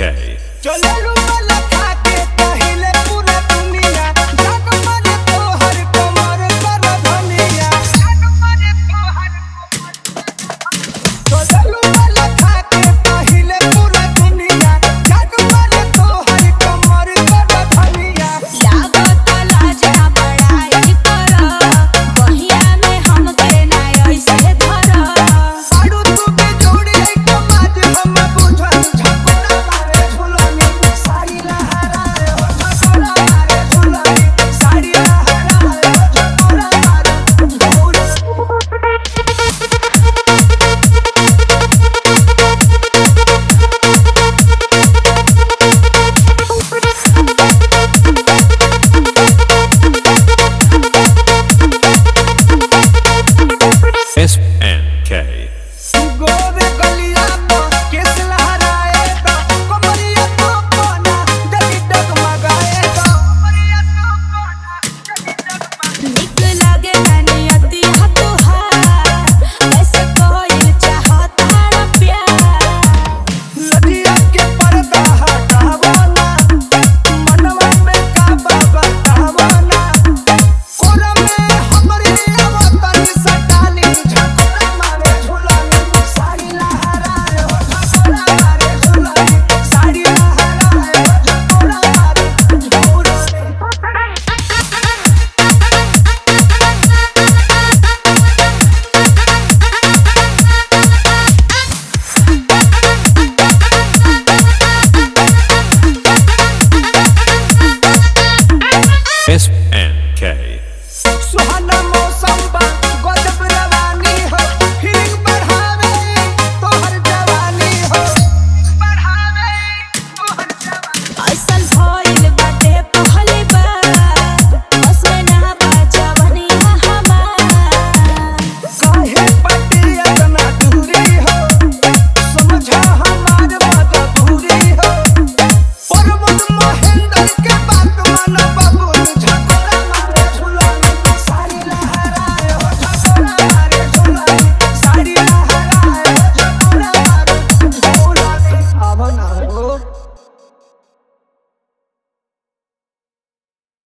चललू वाला खाके पहिले पूरा दुनिया जग मरे तोहर कमर कर धनिया जग मरे तोहर कमर चललू वाला खाके पहिले पूरा दुनिया जग मरे तोहर कमर कर धनिया लागत लाज ना बड़ाई कर बहिया में हमके ना ऐसे धर साडू तू के जोड़ी कमाज हम बुझल झपना मारे झुलनी साड़ी लहराए हो झपना मारे झुलनी साड़ी लहराए हो झपना मारे SNK. गोरे गलिया पर केस लहराए तो कमरिया तो कोना जदी डगमगाए तो कमरिया तो कोना जदी डगमगाए निक लागे तनियती हतुहार ऐसे कोई चाहता न प्यार लजिया के पर्दा